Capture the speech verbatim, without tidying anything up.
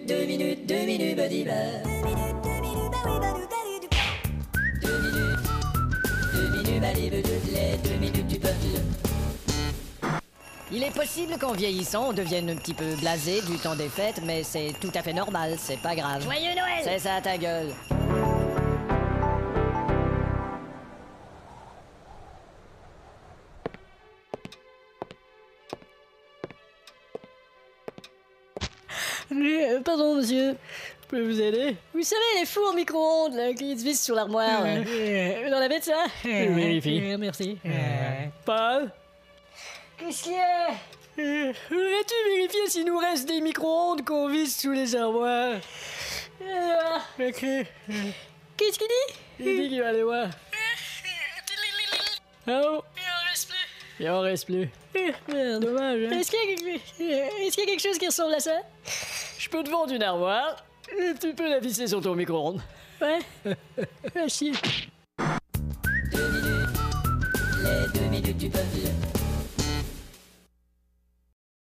minutes, deux minutes, deux minutes, badi ba. Deux minutes, deux minutes, badi ba, les deux minutes du peuple. Il est possible qu'en vieillissant, on devienne un petit peu blasé du temps des fêtes, mais c'est tout à fait normal, c'est pas grave. Joyeux Noël! C'est ça ta gueule. Euh, Pardon, monsieur. Je peux vous aider? Vous savez, les fours micro-ondes là, qui se vissent sur l'armoire. là. Vous en avez de ça? Je vérifie. Euh, Merci. Euh, Paul? Qu'est-ce qu'il y a? Euh, Voudrais-tu vérifier s'il nous reste des micro-ondes qu'on visse sous les armoires? Euh, Ok. Qu'est-ce qu'il dit? Il dit qu'il va aller voir. Oh! Il en reste plus. Il en reste plus. Merde, dommage, hein? Est-ce qu'il y a quelque... Est-ce qu'il y a quelque chose qui ressemble à ça? Je peux te vendre une armoire et tu peux la visser sur ton micro-ondes. Ouais. Ah, chier. Deux minutes, les deux minutes du peuple.